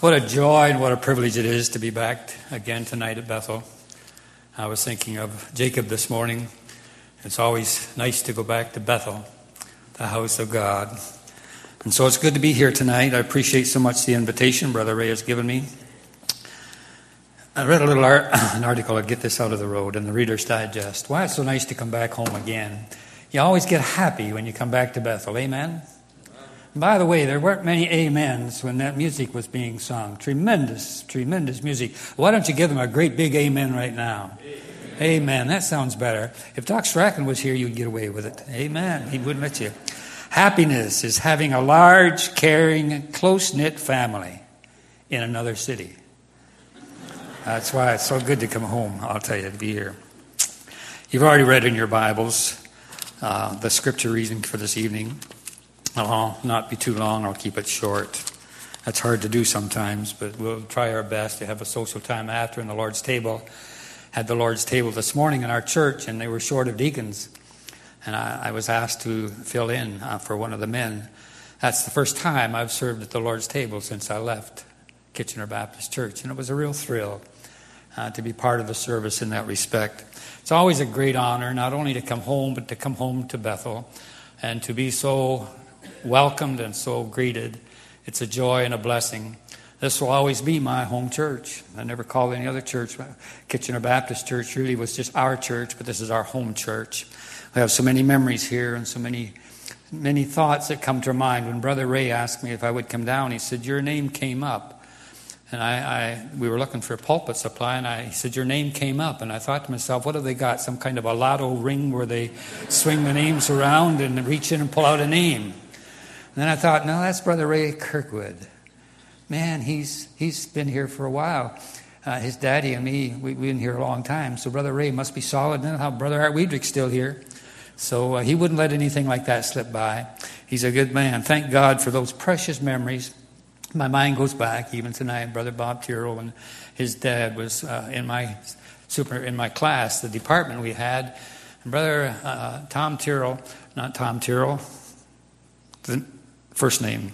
What a joy and what a privilege it is to be back again tonight at Bethel. I was thinking of Jacob this morning. It's always nice to go back to Bethel, the house of God. And so it's good to be here tonight. I appreciate so much the invitation Brother Ray has given me. I read a little an article, I'll get this out of the road, in the Reader's Digest. Why it's so nice to come back home again. You always get happy when you come back to Bethel. Amen? By the way, there weren't many amens when that music was being sung. Tremendous, tremendous music. Why don't you give them a great big amen right now? Amen. That sounds better. If Doc Strachan was here, you'd get away with it. Amen. He wouldn't let you. Happiness is having a large, caring, close-knit family in another city. That's why it's so good to come home, I'll tell you, to be here. You've already read in your Bibles the scripture reading for this evening. I'll not be too long. I'll keep it short. That's hard to do sometimes, but we'll try our best to have a social time after in the Lord's table. Had the Lord's table this morning in our church, and they were short of deacons. And I was asked to fill in for one of the men. That's the first time I've served at the Lord's table since I left Kitchener Baptist Church. And it was a real thrill to be part of the service in that respect. It's always a great honor, not only to come home, but to come home to Bethel and to be so welcomed and so greeted. It's a joy and a blessing. This will always be my home church. I never called any other church. Kitchener Baptist Church really was just our church, but this is our home church. We have so many memories here and so many thoughts that come to mind. When Brother Ray asked me if I would come down, he said, your name came up. And we were looking for a pulpit supply, and he said, your name came up. And I thought to myself, what have they got? Some kind of a lotto ring where they swing the names around and reach in and pull out a name. And then I thought, no, that's Brother Ray Kirkwood. Man, he's been here for a while. His daddy and me, we've been here a long time. So Brother Ray must be solid. And how Brother Art Weidrich's still here. So he wouldn't let anything like that slip by. He's a good man. Thank God for those precious memories. My mind goes back even tonight. Brother Bob Tyrrell and his dad was in my class, the department we had. And Brother Tom Tyrrell, not Tom Tyrrell, the first name,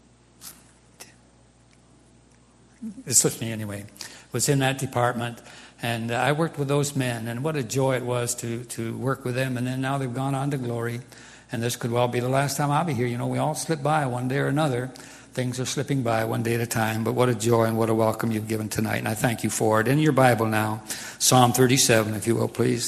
it slipped me anyway, was in that department. And I worked with those men, and what a joy it was to work with them. And then now they've gone on to glory, and this could well be the last time I'll be here. You know, we all slip by one day or another. Things are slipping by one day at a time, but what a joy and what a welcome you've given tonight, and I thank you for it. In your Bible now, Psalm 37, if you will, please.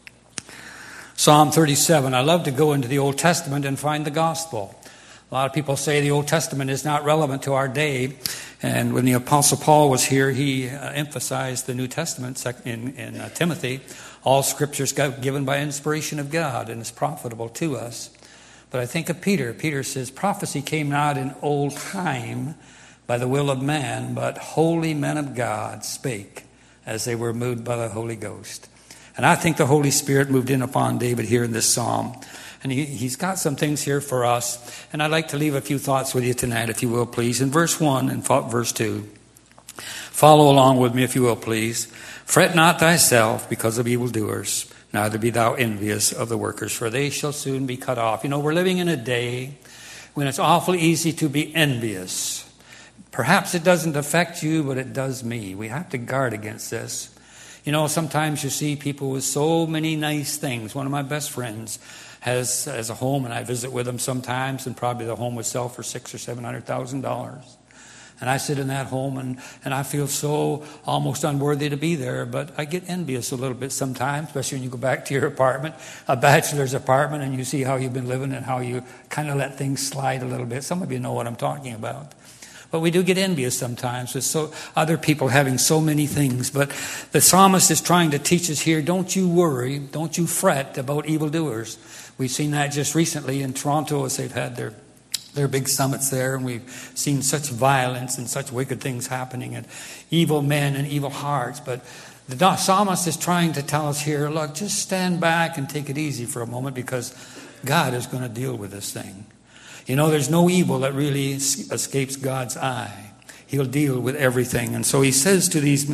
Psalm 37. I love to go into the Old Testament and find the gospel. A lot of people say the Old Testament is not relevant to our day. And when the Apostle Paul was here, he emphasized the New Testament in Timothy. All scriptures given by inspiration of God and is profitable to us. But I think of Peter. Peter says, prophecy came not in old time by the will of man, but holy men of God spake as they were moved by the Holy Ghost. And I think the Holy Spirit moved in upon David here in this psalm. And he's got some things here for us. And I'd like to leave a few thoughts with you tonight, if you will, please. In verse 1 and verse 2. Follow along with me, if you will, please. Fret not thyself because of evildoers, neither be thou envious of the workers, for they shall soon be cut off. You know, we're living in a day when it's awfully easy to be envious. Perhaps it doesn't affect you, but it does me. We have to guard against this. You know, sometimes you see people with so many nice things. One of my best friends has a home, and I visit with him sometimes, and probably the home would sell for $600,000 or $700,000. And I sit in that home, and I feel so almost unworthy to be there, but I get envious a little bit sometimes, especially when you go back to your apartment, a bachelor's apartment, and you see how you've been living and how you kind of let things slide a little bit. Some of you know what I'm talking about. But we do get envious sometimes with other people having so many things. But the psalmist is trying to teach us here, don't you worry, don't you fret about evildoers. We've seen that just recently in Toronto as they've had their big summits there, and we've seen such violence and such wicked things happening and evil men and evil hearts. But the psalmist is trying to tell us here, look, just stand back and take it easy for a moment, because God is going to deal with this thing. You know, there's no evil that really escapes God's eye. He'll deal with everything. And so he says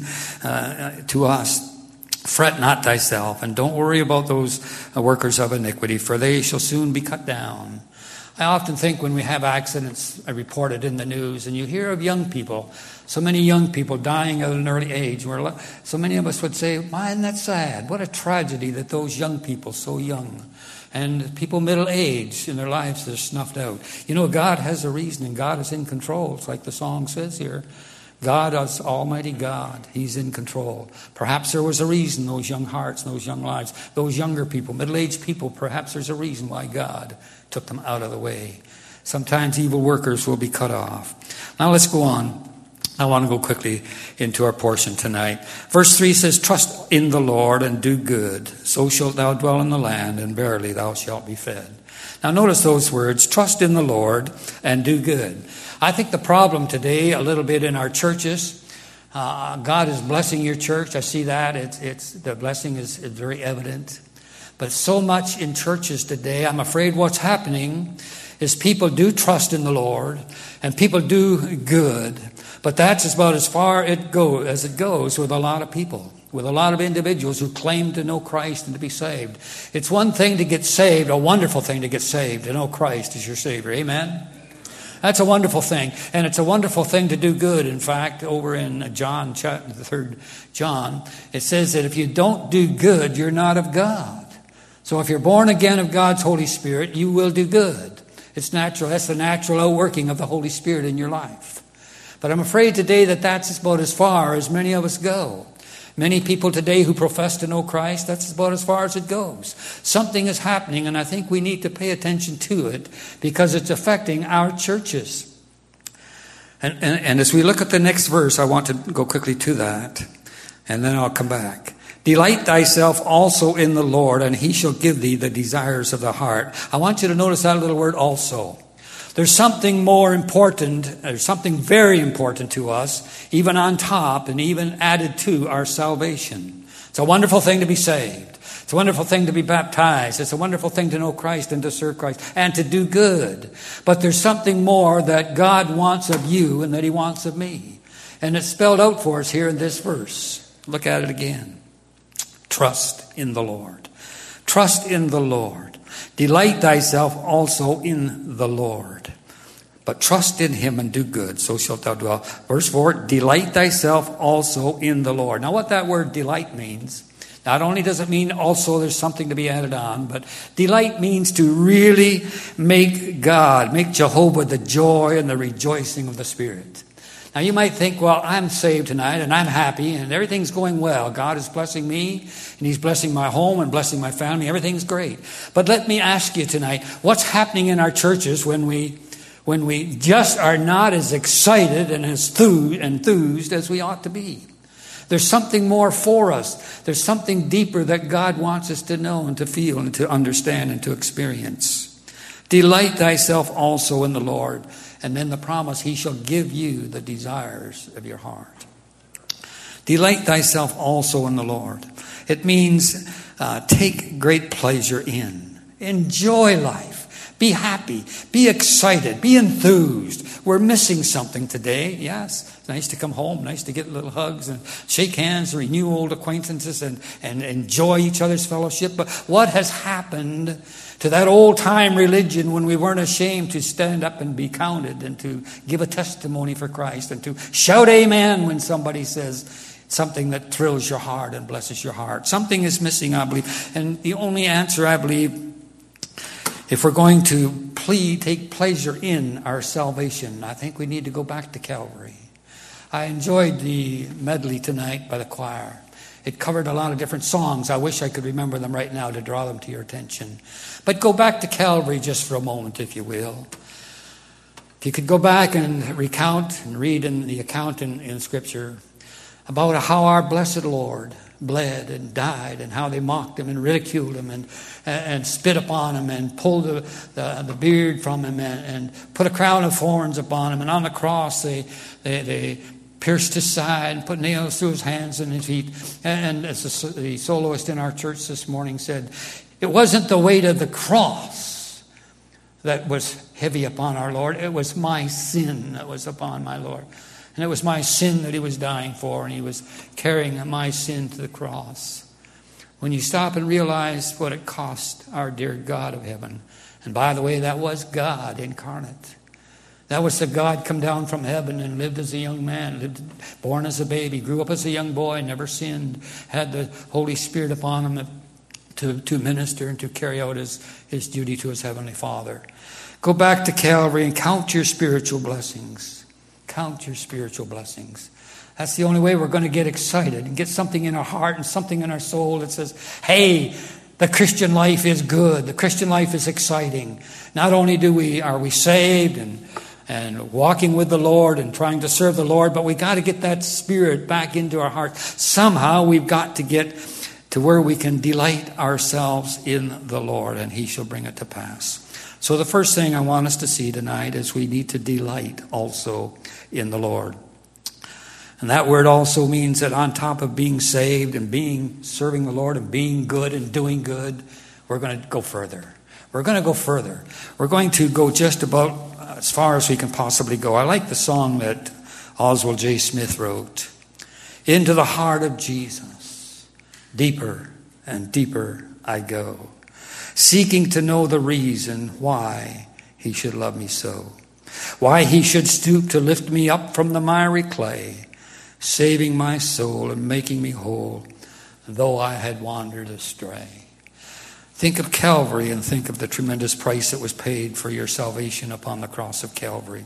to us, fret not thyself, and don't worry about those workers of iniquity, for they shall soon be cut down. I often think when we have accidents reported in the news, and you hear of young people, so many young people dying at an early age, where so many of us would say, "Why, isn't that sad? What a tragedy that those young people, so young, and people middle age in their lives, they're snuffed out." You know, God has a reason, and God is in control. It's like the song says here. God is Almighty God. He's in control. Perhaps there was a reason, those young hearts, those young lives, those younger people, middle-aged people, perhaps there's a reason why God took them out of the way. Sometimes evil workers will be cut off. Now let's go on. I want to go quickly into our portion tonight. Verse 3 says, "Trust in the Lord and do good. So shalt thou dwell in the land, and verily thou shalt be fed." Now notice those words, trust in the Lord and do good. I think the problem today, a little bit in our churches, God is blessing your church. I see that. It's the blessing is very evident. But so much in churches today, I'm afraid what's happening is people do trust in the Lord and people do good. But that's about as far as it goes with a lot of people, with a lot of individuals who claim to know Christ and to be saved. It's one thing to get saved, a wonderful thing to get saved, to know Christ as your Savior. Amen? That's a wonderful thing. And it's a wonderful thing to do good. In fact, over in John, the 3rd John, it says that if you don't do good, you're not of God. So if you're born again of God's Holy Spirit, you will do good. It's natural. That's the natural outworking of the Holy Spirit in your life. But I'm afraid today that that's about as far as many of us go. Many people today who profess to know Christ, that's about as far as it goes. Something is happening, and I think we need to pay attention to it because it's affecting our churches. And as we look at the next verse, I want to go quickly to that, and then I'll come back. "Delight thyself also in the Lord, and he shall give thee the desires of the heart." I want you to notice that little word, also. There's something more important, there's something very important to us, even on top and even added to our salvation. It's a wonderful thing to be saved. It's a wonderful thing to be baptized. It's a wonderful thing to know Christ and to serve Christ and to do good. But there's something more that God wants of you and that he wants of me. And it's spelled out for us here in this verse. Look at it again. Trust in the Lord. Trust in the Lord. Delight thyself also in the Lord. But trust in him and do good, so shalt thou dwell. Verse 4, delight thyself also in the Lord. Now what that word delight means, not only does it mean also there's something to be added on, but delight means to really make God, make Jehovah the joy and the rejoicing of the Spirit. Now you might think, well, I'm saved tonight and I'm happy and everything's going well. God is blessing me and he's blessing my home and blessing my family. Everything's great. But let me ask you tonight, what's happening in our churches when we just are not as excited and as enthused as we ought to be? There's something more for us. There's something deeper that God wants us to know and to feel and to understand and to experience. Delight thyself also in the Lord. And then the promise, he shall give you the desires of your heart. Delight thyself also in the Lord. It means take great pleasure in. Enjoy life. Be happy. Be excited. Be enthused. We're missing something today. Yes, it's nice to come home. Nice to get little hugs and shake hands, renew old acquaintances and enjoy each other's fellowship. But what has happened to that old-time religion when we weren't ashamed to stand up and be counted and to give a testimony for Christ and to shout amen when somebody says something that thrills your heart and blesses your heart? Something is missing, I believe. And the only answer, I believe, if we're going to take pleasure in our salvation, I think we need to go back to Calvary. I enjoyed the medley tonight by the choir. It covered a lot of different songs. I wish I could remember them right now to draw them to your attention. But go back to Calvary just for a moment, if you will. If you could go back and recount and read in the account in Scripture about how our blessed Lord bled and died and how they mocked him and ridiculed him and spit upon him and pulled the beard from him and put a crown of thorns upon him. And on the cross they pierced his side and put nails through his hands and his feet. And as the soloist in our church this morning said, it wasn't the weight of the cross that was heavy upon our Lord. It was my sin that was upon my Lord. And it was my sin that he was dying for, and he was carrying my sin to the cross. When you stop and realize what it cost our dear God of heaven And by the way, that was God incarnate. That was the God come down from heaven and lived as a young man, born as a baby, grew up as a young boy, never sinned, had the Holy Spirit upon him to minister and to carry out his duty to his Heavenly Father. Go back to Calvary and count your spiritual blessings. Count your spiritual blessings. That's the only way we're going to get excited and get something in our heart and something in our soul that says, hey, the Christian life is good. The Christian life is exciting. Not only are we saved and walking with the Lord and trying to serve the Lord, but we got to get that spirit back into our heart. Somehow we've got to get to where we can delight ourselves in the Lord, and He shall bring it to pass. So the first thing I want us to see tonight is we need to delight also in the Lord. And that word also means that on top of being saved and serving the Lord and being good and doing good, we're going to go further. We're going to go further. We're going to go just about as far as we can possibly go. I like the song that Oswald J. Smith wrote. Into the heart of Jesus, deeper and deeper I go, seeking to know the reason why He should love me so, why He should stoop to lift me up from the miry clay, saving my soul and making me whole, though I had wandered astray. Think of Calvary and think of the tremendous price that was paid for your salvation upon the cross of Calvary.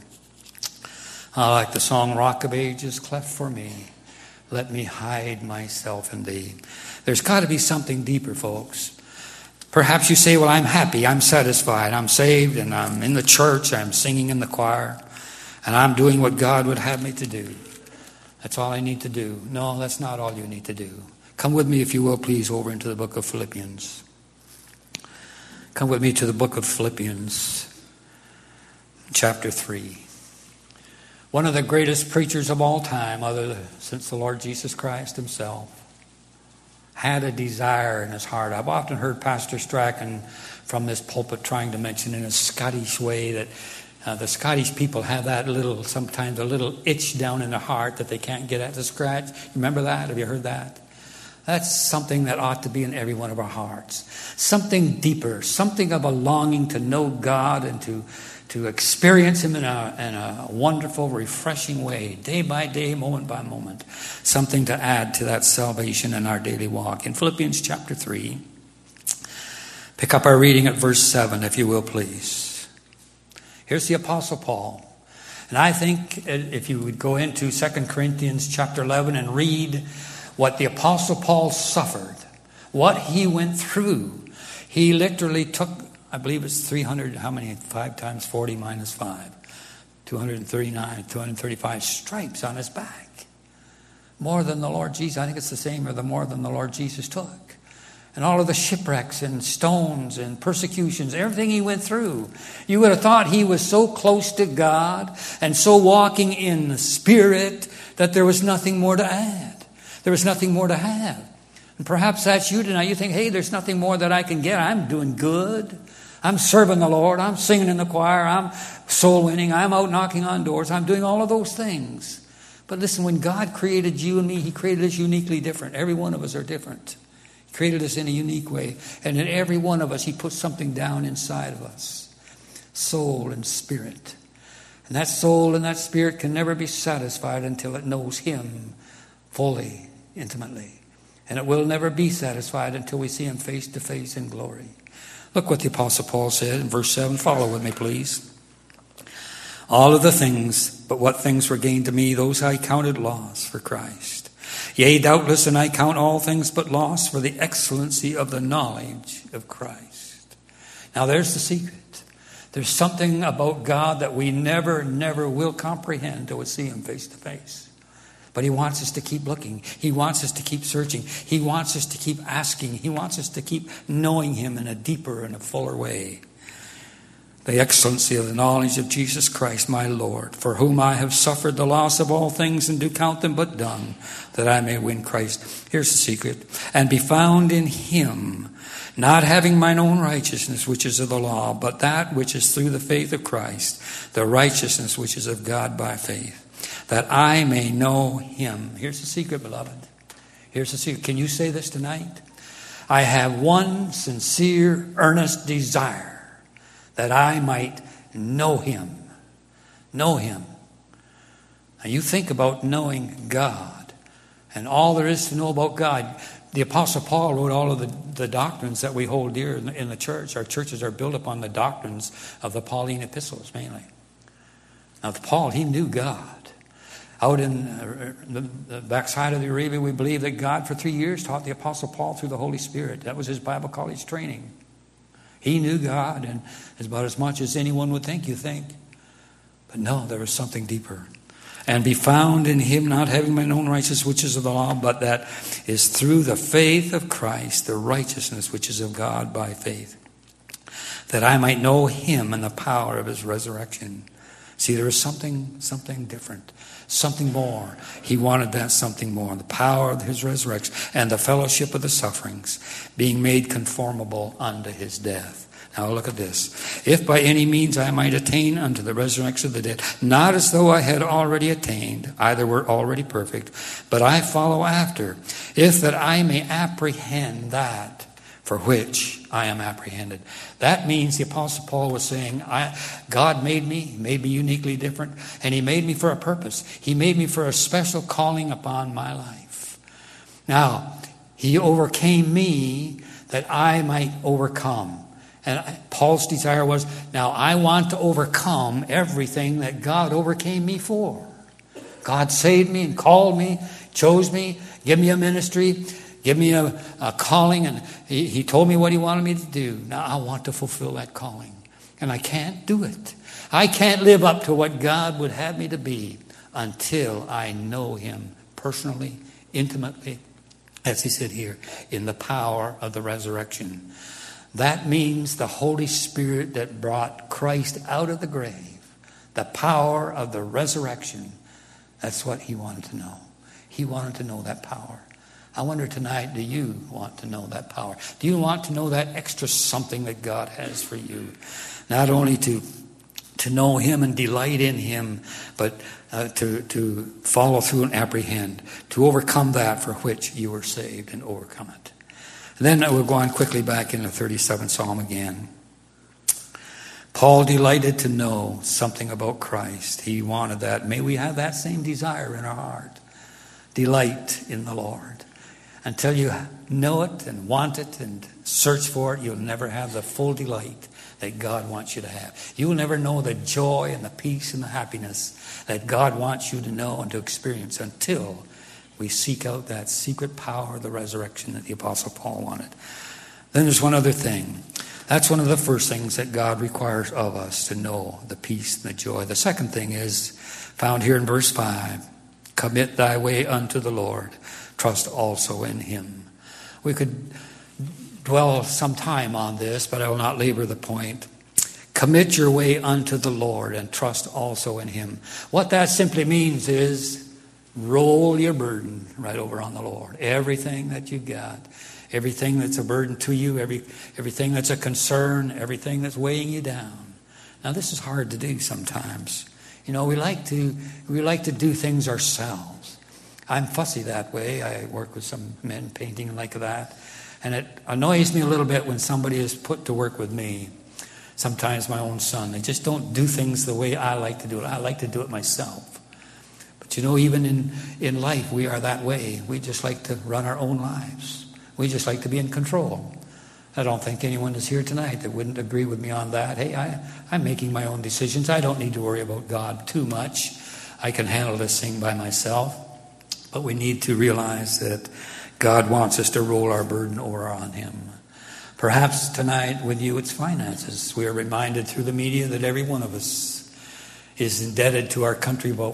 I like the song, Rock of Ages, cleft for me, let me hide myself in Thee. There's got to be something deeper, folks. Perhaps you say, well, I'm happy, I'm satisfied, I'm saved, and I'm in the church, I'm singing in the choir, and I'm doing what God would have me to do. That's all I need to do. No, that's not all you need to do. Come with me, if you will, please, over into the book of Philippians. Come with me to the book of Philippians, chapter 3. One of the greatest preachers of all time, since the Lord Jesus Christ Himself, had a desire in his heart. I've often heard Pastor Strachan from this pulpit trying to mention in a Scottish way that the Scottish people have sometimes a little itch down in their heart that they can't get at to scratch. Remember that? Have you heard that? That's something that ought to be in every one of our hearts. Something deeper, something of a longing to know God and to experience Him in a wonderful, refreshing way, day by day, moment by moment. Something to add to that salvation in our daily walk. In Philippians chapter 3, pick up our reading at verse 7, if you will, please. Here's the Apostle Paul. And I think if you would go into 2 Corinthians chapter 11 and read what the Apostle Paul suffered, what he went through. He literally took, I believe it's 300, how many? 5 times 40 minus 5. 239, 235 stripes on his back. More than the Lord Jesus. I think it's the same or the more than the Lord Jesus took. And all of the shipwrecks and stones and persecutions, everything he went through. You would have thought he was so close to God and so walking in the Spirit that there was nothing more to add. There was nothing more to have. And perhaps that's you tonight. You think, hey, there's nothing more that I can get. I'm doing good. I'm serving the Lord. I'm singing in the choir. I'm soul winning. I'm out knocking on doors. I'm doing all of those things. But listen, when God created you and me, He created us uniquely different. Every one of us are different. He created us in a unique way. And in every one of us, He put something down inside of us. Soul and spirit. And that soul and that spirit can never be satisfied until it knows Him fully, intimately. And it will never be satisfied until we see Him face to face in glory. Look what the Apostle Paul said in verse 7. Follow with me, please. All of the things, but what things were gained to me, those I counted loss for Christ. Yea, doubtless, and I count all things but loss for the excellency of the knowledge of Christ. Now there's the secret. There's something about God that we never will comprehend until we see Him face to face. But He wants us to keep looking. He wants us to keep searching. He wants us to keep asking. He wants us to keep knowing Him in a deeper and a fuller way. The excellency of the knowledge of Jesus Christ, my Lord, for whom I have suffered the loss of all things and do count them but dung, that I may win Christ. Here's the secret. And be found in Him, not having mine own righteousness, which is of the law, but that which is through the faith of Christ, the righteousness which is of God by faith, that I may know Him. Here's the secret, beloved. Here's the secret. Can you say this tonight? I have one sincere, earnest desire that I might know him. Know him. Now you think about knowing God and all there is to know about God. The Apostle Paul wrote all of the doctrines that we hold dear in the church. Our churches are built upon the doctrines of the Pauline epistles mainly. Now Paul, he knew God. Out in the backside of the Arabia, we believe that God for 3 years taught the Apostle Paul through the Holy Spirit. That was his Bible college training. He knew God, and about as much as anyone would think, you think. But no, there was something deeper. And be found in him, not having mine own righteousness, which is of the law, but that is through the faith of Christ, the righteousness which is of God by faith, that I might know him and the power of his resurrection. See, there was something different, something more. He wanted that something more, the power of his resurrection and the fellowship of the sufferings, being made conformable unto his death. Now look at this. If by any means I might attain unto the resurrection of the dead, not as though I had already attained, either were already perfect, but I follow after, if that I may apprehend that for which I am apprehended. That means the Apostle Paul was saying, God made me uniquely different, and he made me for a purpose. He made me for a special calling upon my life. Now, he overcame me that I might overcome. And Paul's desire was, now I want to overcome everything that God overcame me for. God saved me and called me, chose me, gave me a ministry, give me a calling, and he told me what he wanted me to do. Now I want to fulfill that calling. And I can't do it. I can't live up to what God would have me to be until I know him personally, intimately, as he said here, in the power of the resurrection. That means the Holy Spirit that brought Christ out of the grave, the power of the resurrection. That's what he wanted to know. He wanted to know that power. I wonder tonight, do you want to know that power? Do you want to know that extra something that God has for you? Not only to know him and delight in him, but to follow through and apprehend, to overcome that for which you were saved and overcome it. And then we'll go on quickly back in the 37th Psalm again. Paul delighted to know something about Christ. He wanted that. May we have that same desire in our heart. Delight in the Lord. Until you know it and want it and search for it, you'll never have the full delight that God wants you to have. You'll never know the joy and the peace and the happiness that God wants you to know and to experience until we seek out that secret power of the resurrection that the Apostle Paul wanted. Then there's one other thing. That's one of the first things that God requires of us, to know the peace and the joy. The second thing is found here in verse 5. Commit thy way unto the Lord. Trust also in him. We could dwell some time on this, but I will not labor the point. Commit your way unto the Lord and trust also in him. What that simply means is roll your burden right over on the Lord. Everything that you've got, everything that's a burden to you, everything that's a concern, everything that's weighing you down. Now this is hard to do sometimes. You know, we like to do things ourselves. I'm fussy that way. I work with some men painting like that. And it annoys me a little bit when somebody is put to work with me. Sometimes my own son. They just don't do things the way I like to do it. I like to do it myself. But you know, even in life, we are that way. We just like to run our own lives. We just like to be in control. I don't think anyone is here tonight that wouldn't agree with me on that. Hey, I'm making my own decisions. I don't need to worry about God too much. I can handle this thing by myself. But we need to realize that God wants us to roll our burden over on him. Perhaps tonight with you it's finances. We are reminded through the media that every one of us is indebted to our country about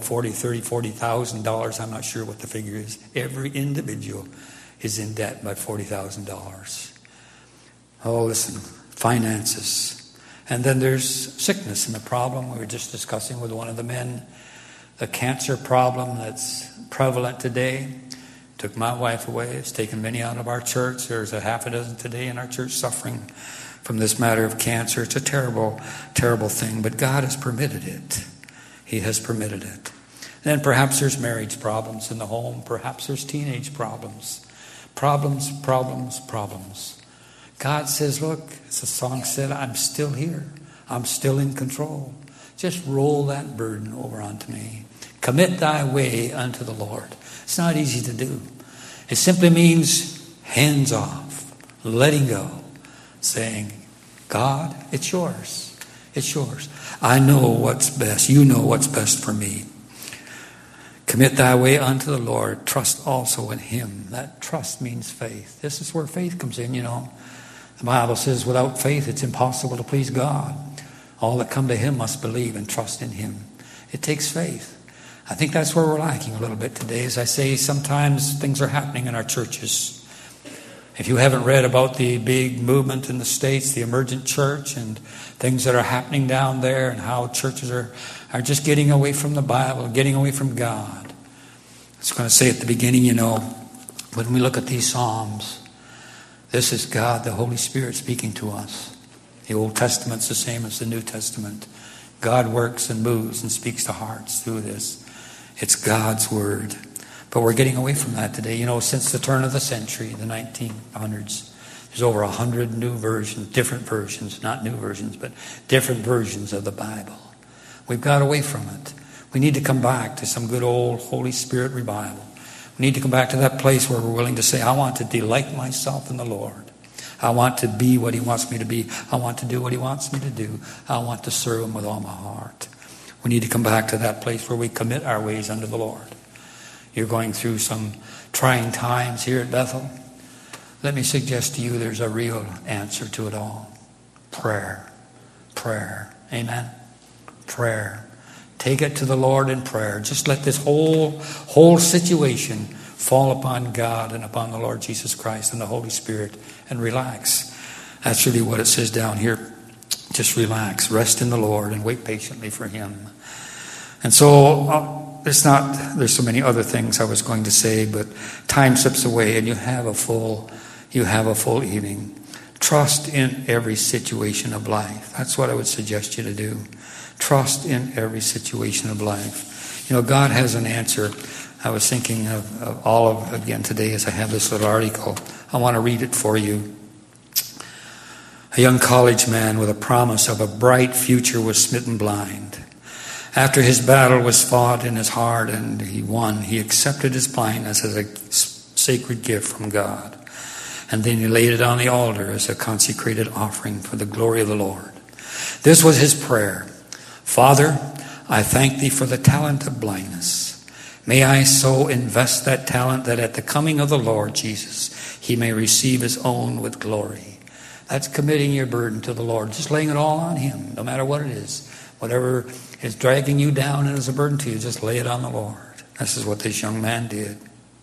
$40,000. I'm not sure what the figure is. Every individual is in debt by $40,000. Oh, listen, finances. And then there's sickness and the problem we were just discussing with one of the men. The cancer problem that's prevalent today. Took my wife away. It's taken many out of our church. There's a half a dozen today in our church suffering from this matter of cancer. It's a terrible, terrible thing. But God has permitted it. He has permitted it. Then perhaps there's marriage problems in the home. Perhaps there's teenage problems. Problems. God says, look, as the song said, I'm still here. I'm still in control. Just roll that burden over onto me. Commit thy way unto the Lord. It's not easy to do. It simply means hands off, letting go, saying, God, it's yours. It's yours. I know what's best. You know what's best for me. Commit thy way unto the Lord. Trust also in him. That trust means faith. This is where faith comes in, you know. The Bible says without faith it's impossible to please God. All that come to him must believe and trust in him. It takes faith. I think that's where we're lacking a little bit today. As I say, sometimes things are happening in our churches. If you haven't read about the big movement in the States, the emergent church, and things that are happening down there, and how churches are just getting away from the Bible, getting away from God. I was going to say at the beginning, you know, when we look at these Psalms, this is God, the Holy Spirit, speaking to us. The Old Testament's the same as the New Testament. God works and moves and speaks to hearts through this. It's God's Word. But we're getting away from that today. You know, since the turn of the century, the 1900s, there's over 100 new versions, different versions, not new versions, but different versions of the Bible. We've got away from it. We need to come back to some good old Holy Spirit revival. We need to come back to that place where we're willing to say, I want to delight myself in the Lord. I want to be what he wants me to be. I want to do what he wants me to do. I want to serve him with all my heart. We need to come back to that place where we commit our ways unto the Lord. You're going through some trying times here at Bethel. Let me suggest to you there's a real answer to it all. Prayer. Prayer. Amen. Prayer. Take it to the Lord in prayer. Just let this whole situation fall upon God and upon the Lord Jesus Christ and the Holy Spirit and relax. That's really what it says down here. Just relax. Rest in the Lord and wait patiently for him. And so there's so many other things I was going to say, but time slips away and you have a full evening. Trust in every situation of life. That's what I would suggest you to do. Trust in every situation of life. You know, God has an answer. I was thinking of Olive again today as I have this little article. I want to read it for you. A young college man with a promise of a bright future was smitten blind. After his battle was fought in his heart and he won, he accepted his blindness as a sacred gift from God. And then he laid it on the altar as a consecrated offering for the glory of the Lord. This was his prayer. Father, I thank thee for the talent of blindness. May I so invest that talent that at the coming of the Lord Jesus, he may receive his own with glory. That's committing your burden to the Lord. Just laying it all on him, no matter what it is. Whatever is dragging you down and is a burden to you, just lay it on the Lord. This is what this young man did.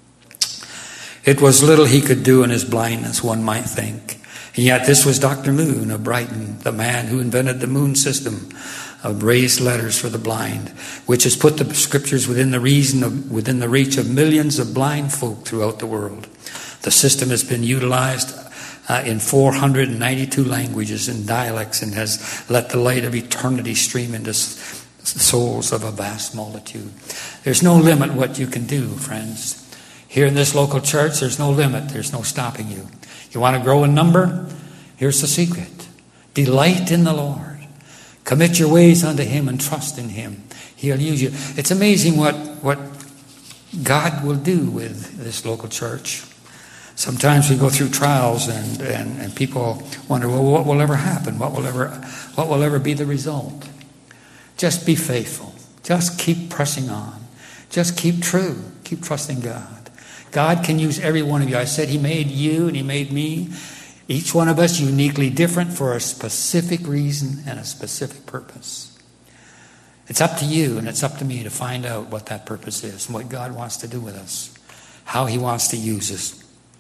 It was little he could do in his blindness, one might think. And yet this was Dr. Moon of Brighton, the man who invented the Moon system of raised letters for the blind, which has put the scriptures within the reach of millions of blind folk throughout the world. The system has been utilized in 492 languages and dialects and has let the light of eternity stream into the souls of a vast multitude. There's no limit what you can do, friends. Here in this local church, there's no limit. There's no stopping you. You want to grow in number? Here's the secret. Delight in the Lord. Commit your ways unto him and trust in him. He'll use you. It's amazing what God will do with this local church. Sometimes we go through trials and people wonder, well, what will ever happen? What will ever be the result? Just be faithful. Just keep pressing on. Just keep true. Keep trusting God. God can use every one of you. I said he made you and he made me. Each one of us uniquely different for a specific reason and a specific purpose. It's up to you and it's up to me to find out what that purpose is and what God wants to do with us, how he wants to use us.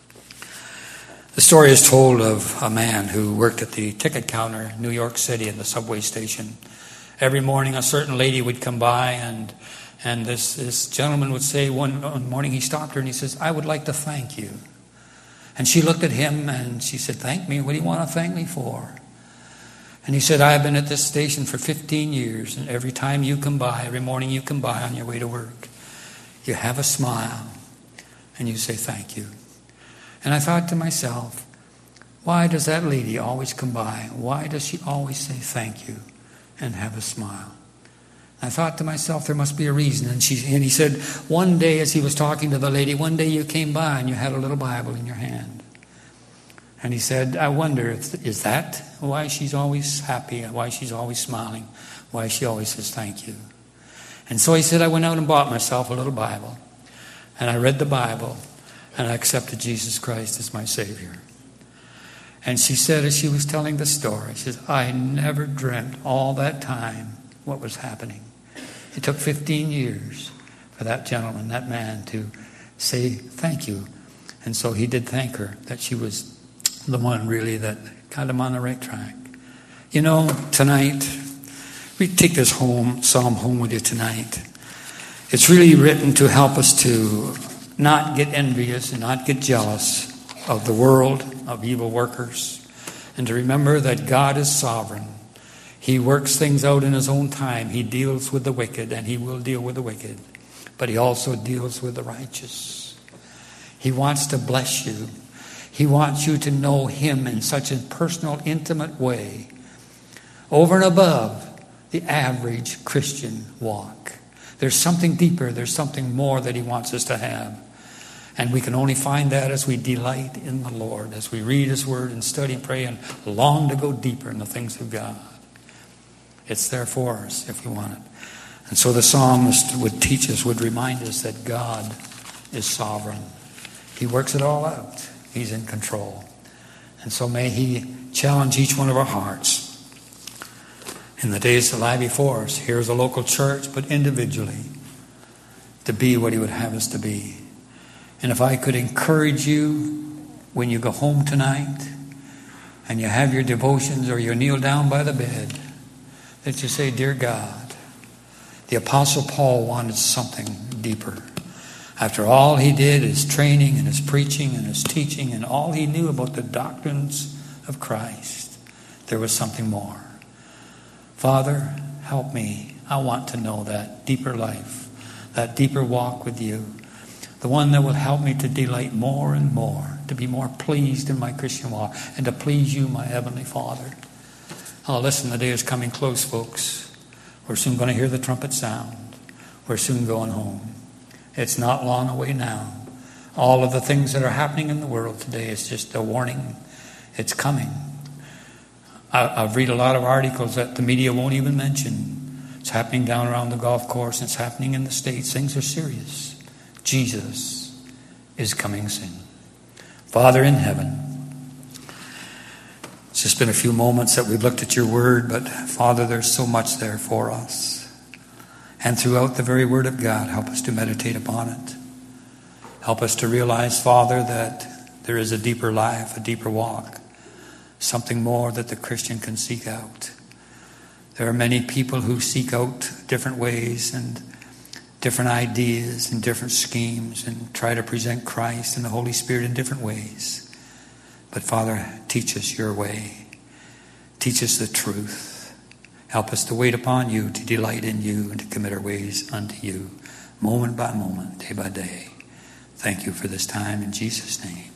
The story is told of a man who worked at the ticket counter in New York City at the subway station. Every morning a certain lady would come by and this gentleman would say one morning he stopped her and he says, I would like to thank you. And she looked at him and she said, thank me? What do you want to thank me for? And he said, I've been at this station for 15 years and every time you come by, every morning you come by on your way to work, you have a smile and you say thank you. And I thought to myself, why does that lady always come by? Why does she always say thank you? and have a smile. I thought to myself, there must be a reason. And he said, one day as he was talking to the lady, one day you came by and you had a little Bible in your hand. And he said, I wonder, is that why she's always happy, why she's always smiling, why she always says thank you? And so he said, I went out and bought myself a little Bible. And I read the Bible, and I accepted Jesus Christ as my Savior. And she said, as she was telling the story, she says, I never dreamt all that time what was happening. It took 15 years for that gentleman, that man, to say thank you. And so he did thank her, that she was the one really that got him on the right track. You know, tonight, we take this psalm home with you tonight. It's really written to help us to not get envious and not get jealous of the world, of evil workers, and to remember that God is sovereign. He works things out in his own time. He deals with the wicked, and he will deal with the wicked. But he also deals with the righteous. He wants to bless you. He wants you to know him in such a personal, intimate way, over and above the average Christian walk. There's something deeper. There's something more that he wants us to have. And we can only find that as we delight in the Lord, as we read his word and study and pray and long to go deeper in the things of God. It's there for us if we want it. And so the psalmist would teach us, would remind us that God is sovereign. He works it all out. He's in control. And so may he challenge each one of our hearts in the days that lie before us, here as a local church, but individually, to be what he would have us to be. And if I could encourage you when you go home tonight and you have your devotions or you kneel down by the bed, that you say, dear God, the Apostle Paul wanted something deeper. After all he did, his training and his preaching and his teaching and all he knew about the doctrines of Christ, there was something more. Father, help me. I want to know that deeper life, that deeper walk with you, the one that will help me to delight more and more, to be more pleased in my Christian walk, and to please you, my Heavenly Father. Oh, listen, the day is coming close, folks. We're soon going to hear the trumpet sound. We're soon going home. It's not long away now. All of the things that are happening in the world today is just a warning. It's coming. I've read a lot of articles that the media won't even mention. It's happening down around the golf course. It's happening in the States. Things are serious. Jesus is coming soon. Father in heaven, it's just been a few moments that we've looked at your word, but Father, there's so much there for us. And throughout the very word of God, help us to meditate upon it. Help us to realize, Father, that there is a deeper life, a deeper walk, something more that the Christian can seek out. There are many people who seek out different ways and different ideas and different schemes and try to present Christ and the Holy Spirit in different ways. But Father, teach us your way. Teach us the truth. Help us to wait upon you, to delight in you, and to commit our ways unto you, moment by moment, day by day. Thank you for this time in Jesus' name.